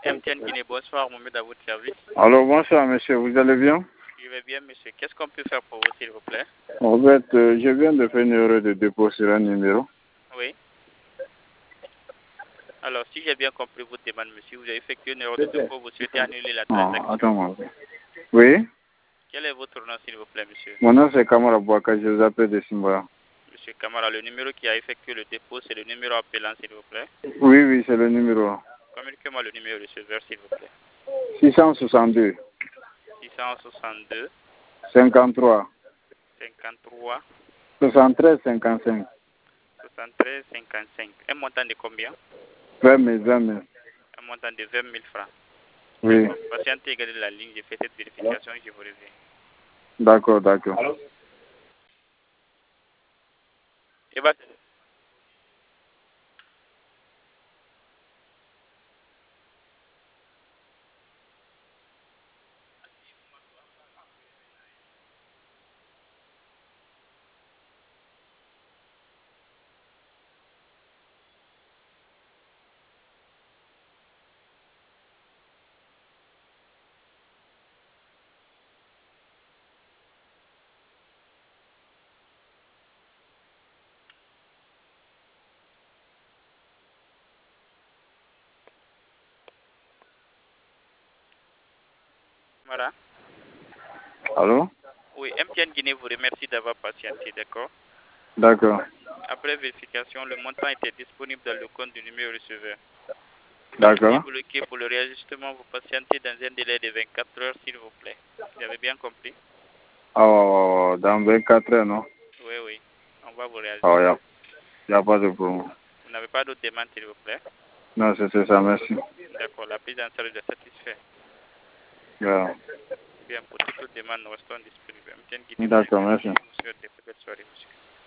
MTN Guinée, bonsoir, Mohamed à votre service. Alors bonsoir monsieur, vous allez bien? Je vais bien monsieur, qu'est-ce qu'on peut faire pour vous s'il vous plaît? En fait, je viens de faire une erreur de dépôt sur un numéro. Oui. Alors si j'ai bien compris votre demande monsieur, vous avez effectué une erreur de dépôt, vous souhaitez annuler la transaction. Attends-moi. Oui? Quel est votre nom s'il vous plaît monsieur? Mon nom c'est Kamara Bouaka, je vous appelle de Simba. Monsieur Kamara, le numéro qui a effectué le dépôt, c'est le numéro appelant s'il vous plaît. Oui, c'est le numéro. Communiquez-moi le numéro de receveur s'il vous plaît. 662 662 53 53 73 55 73 55. Un montant de combien? 20 000, 20 000. Un montant de 20 000 francs. Oui. Patientez, gardez la ligne, je fais cette vérification et je vous reviens. D'accord. Et bah, voilà. Allô? Oui, MTN Guinée vous remercie d'avoir patienté, d'accord? D'accord. Après vérification, le montant était disponible dans le compte du numéro receveur. D'accord. Si bloqué pour le réajustement, vous patientez dans un délai de 24 heures, s'il vous plaît. Vous avez bien compris? Oh, dans 24 heures, non? Oui. On va vous réajuster. Oh, il n'y a pas de problème. Vous n'avez pas d'autres demandes, s'il vous plaît? Non, c'est ça, merci. D'accord, la prise en charge est satisfaite. Yeah. Bien, pour toute autre demande, nous restons disponibles. MTN Guinée, D'accord, merci. vous souhaite de très belles soirées, monsieur.